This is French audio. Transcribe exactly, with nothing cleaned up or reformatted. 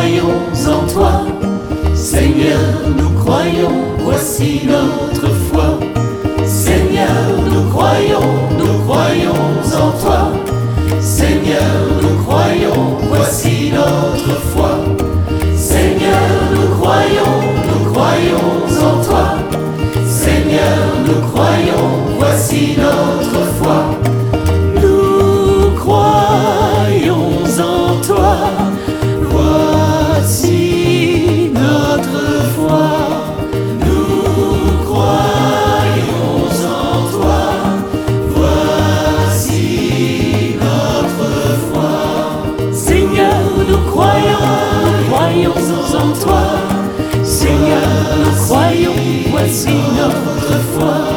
croyons en toi. Seigneur, nous croyons, voici notre foi. Seigneur, nous croyons, nous croyons en toi. Seigneur, nous croyons, voici notre foi. Seigneur, nous croyons, nous croyons en toi. Seigneur, nous croyons, voici notre foi. Nous croyons en toi, voici notre foi. Nous croyons en toi, voici notre foi. Seigneur, nous croyons, nous croyons en toi. Seigneur, nous croyons, voici notre foi.